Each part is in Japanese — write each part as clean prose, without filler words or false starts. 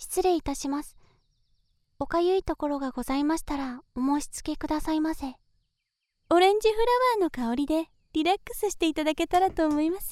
失礼いたします。おかゆいところがございましたらお申し付けくださいませ。 オレンジフラワーの香りでリラックスしていただけたらと思います。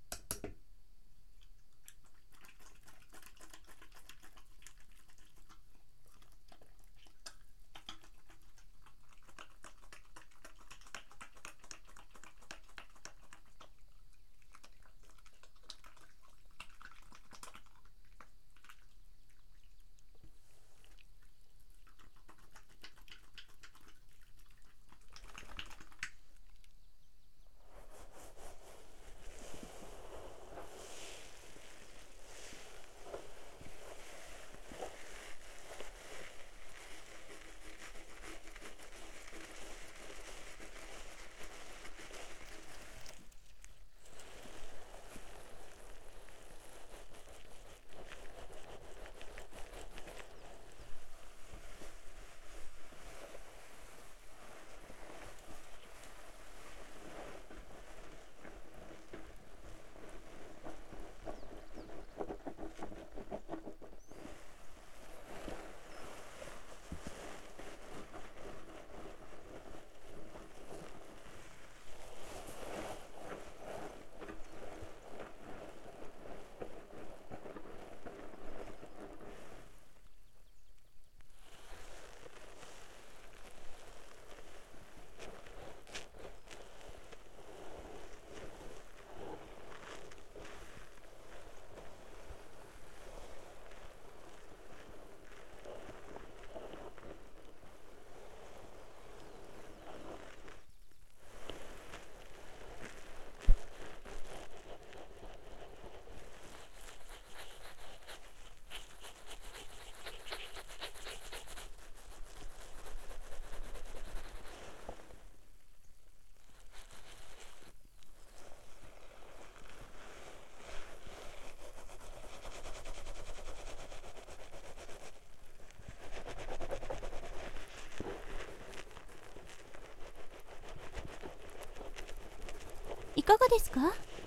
いかがですか？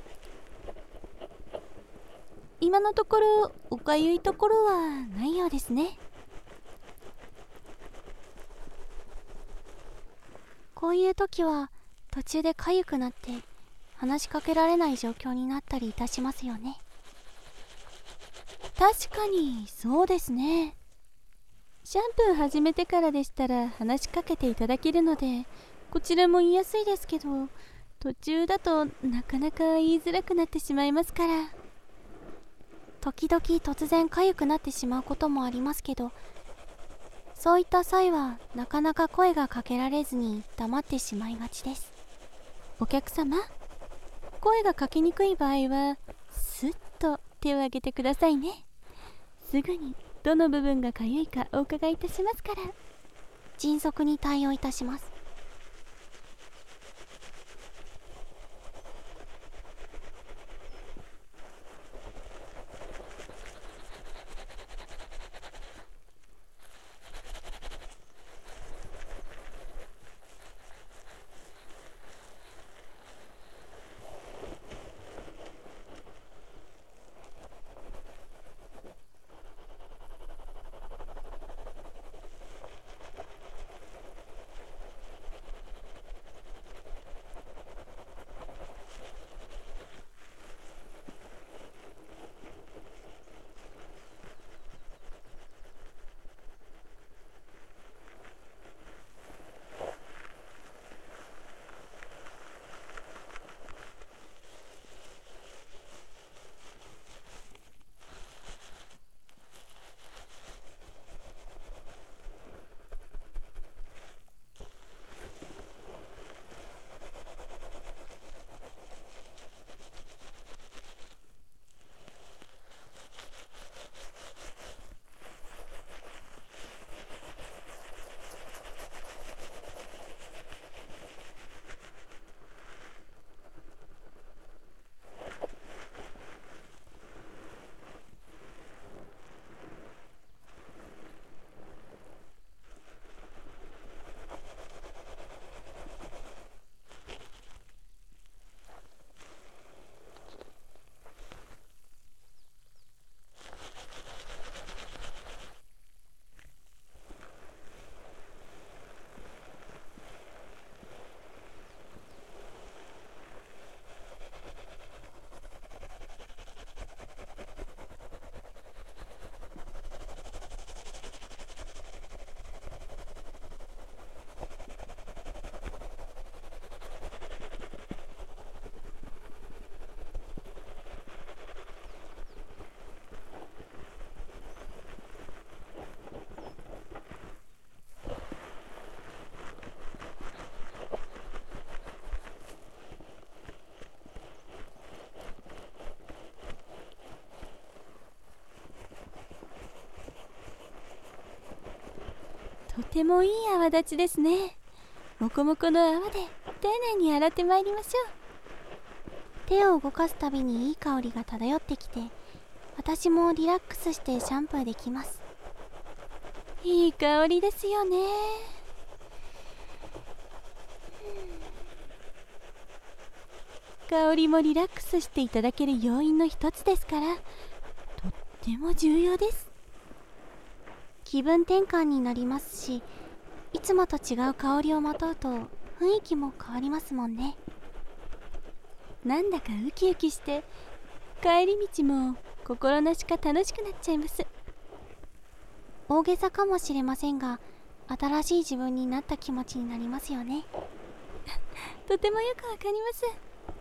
今のところおかゆいところはないようですね。 こういう時は途中でかゆくなって話しかけられない状況になったりいたしますよね。 確かにそうですね。シャンプー始めてからでしたら話しかけていただけるのでこちらも言いやすいですけど、途中だとなかなか言いづらくなってしまいますから。 時々突然かゆくなってしまうこともありますけど、そういった際はなかなか声がかけられずに黙ってしまいがちです。 お客様、声がかけにくい場合はスッと手を挙げてくださいね。すぐにどの部分がかゆいかお伺いいたしますから。 迅速に対応いたします。 とてもいい泡立ちですね。もこもこの泡で丁寧に洗ってまいりましょう。 手を動かすたびにいい香りが漂ってきて、私もリラックスしてシャンプーできます。 いい香りですよね。香りもリラックスしていただける要因の一つですから、とっても重要です。 気分転換になりますし、いつもと違う香りをまとうと雰囲気も変わりますもんね。 なんだかウキウキして、帰り道も心なしか楽しくなっちゃいます。 大げさかもしれませんが、新しい自分になった気持ちになりますよね。 とてもよくわかります。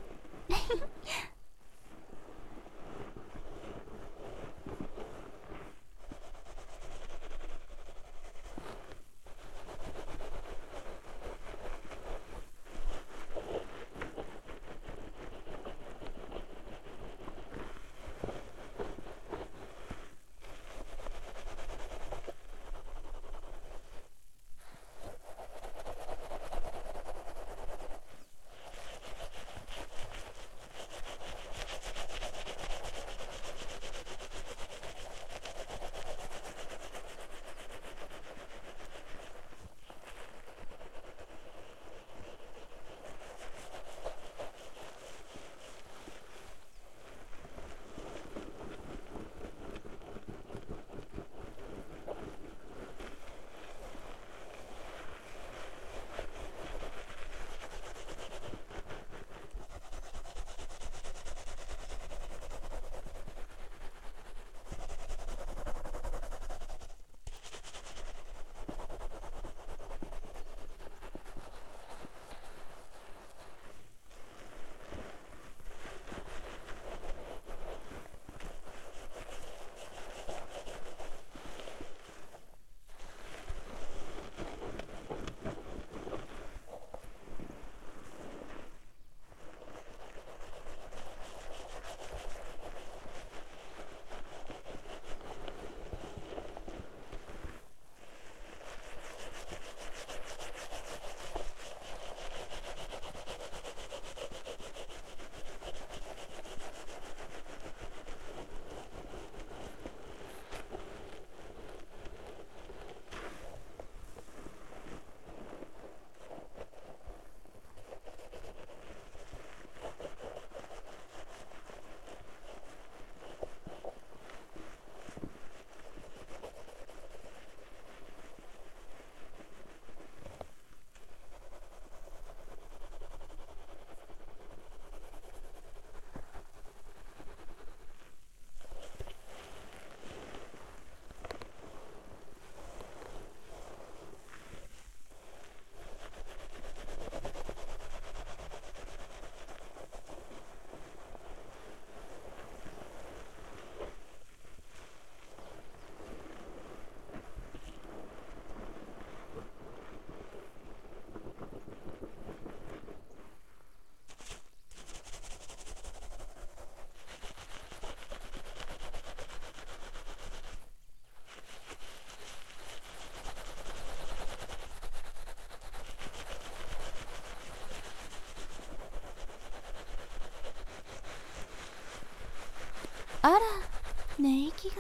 あら、寝息が。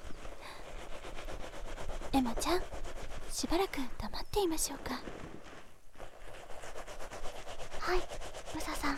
エマちゃん、しばらく黙っていましょうか。 はい、ムサさん。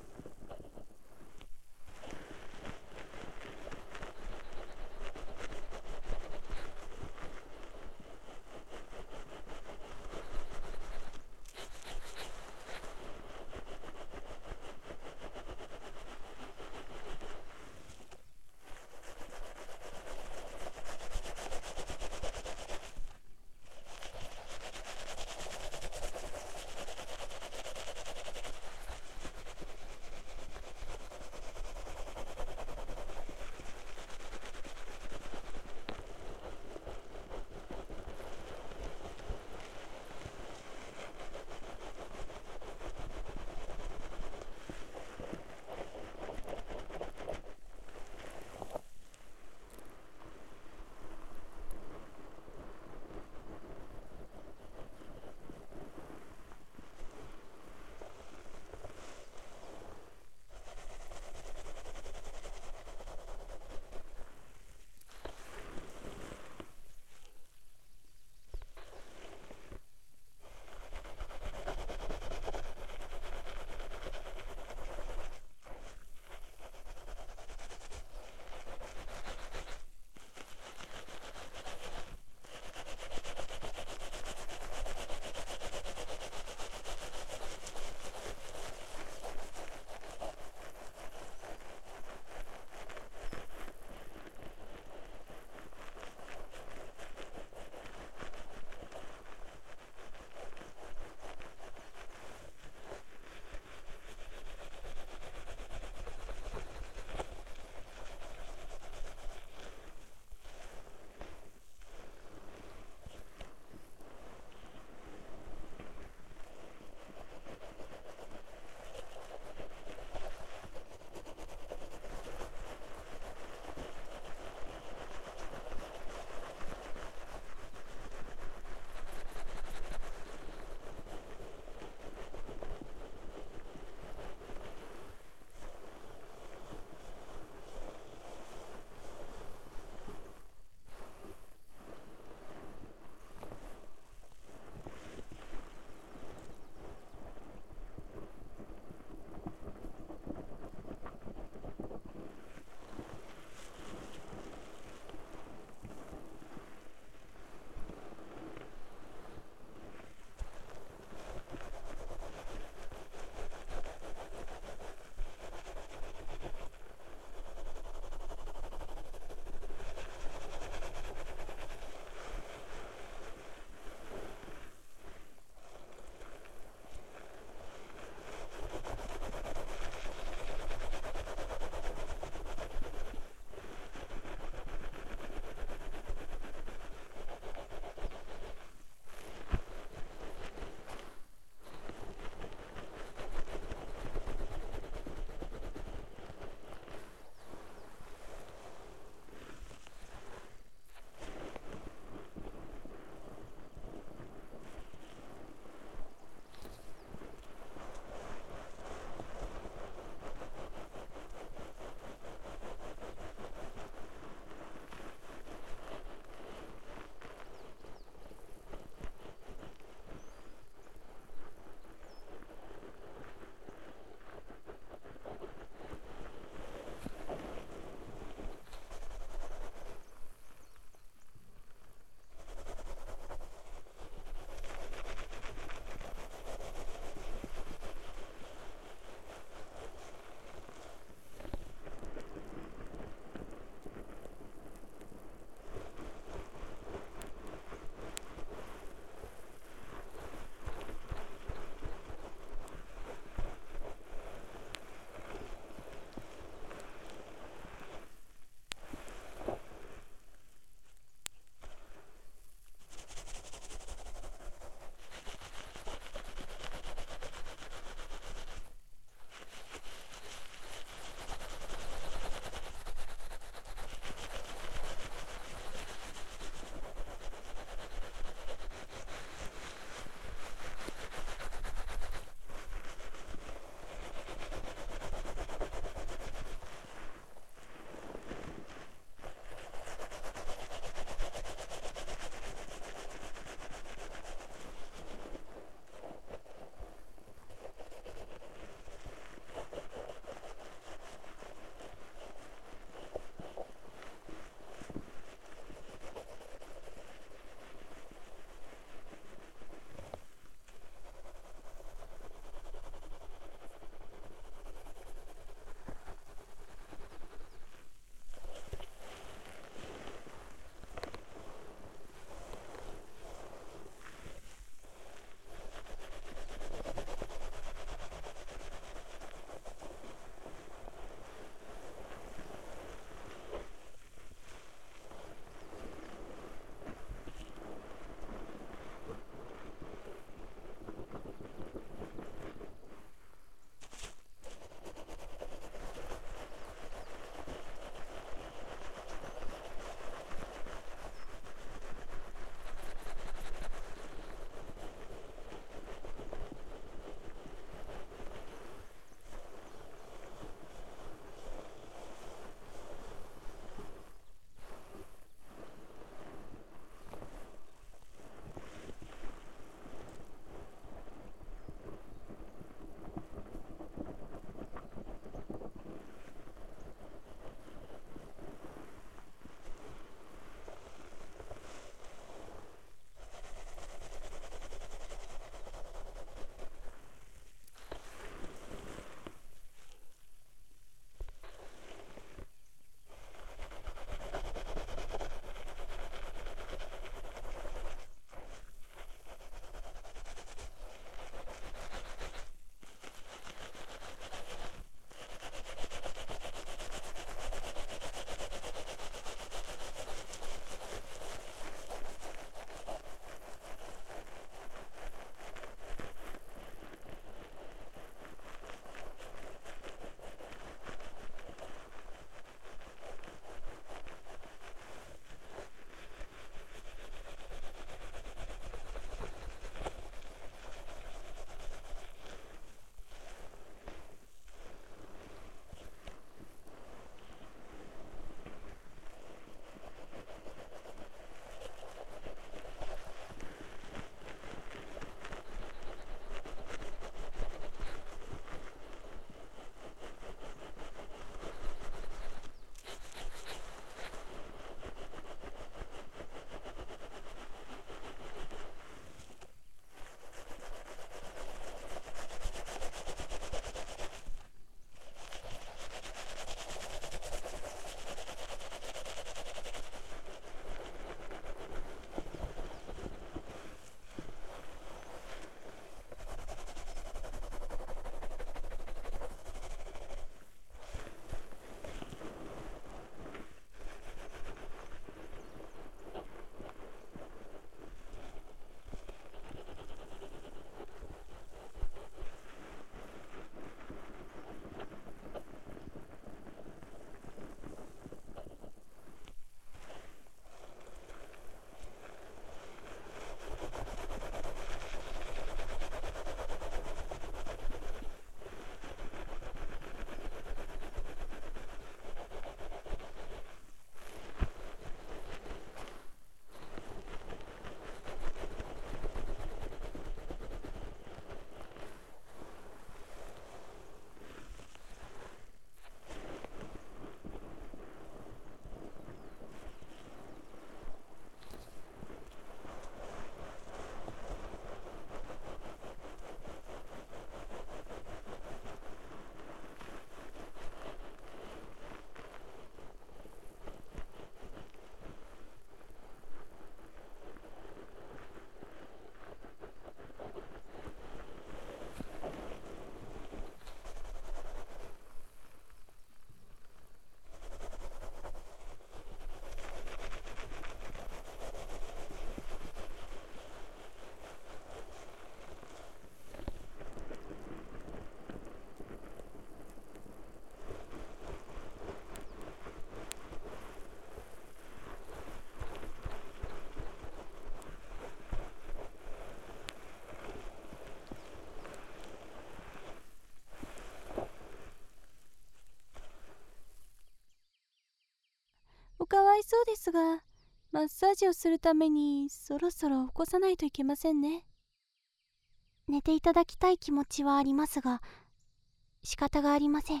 おかわいそうですが、マッサージをするためにそろそろ起こさないといけませんね。 寝ていただきたい気持ちはありますが、仕方がありません。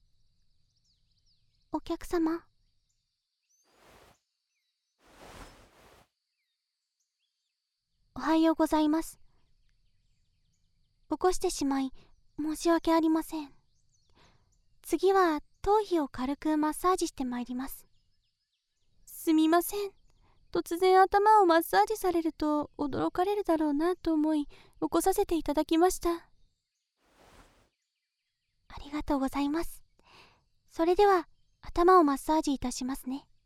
お客様。おはようございます。起こしてしまい申し訳ありません。次は頭皮を軽くマッサージしてまいります。 すみません。突然頭をマッサージされると驚かれるだろうなと思い、起こさせていただきました。 ありがとうございます。それでは頭をマッサージいたしますね。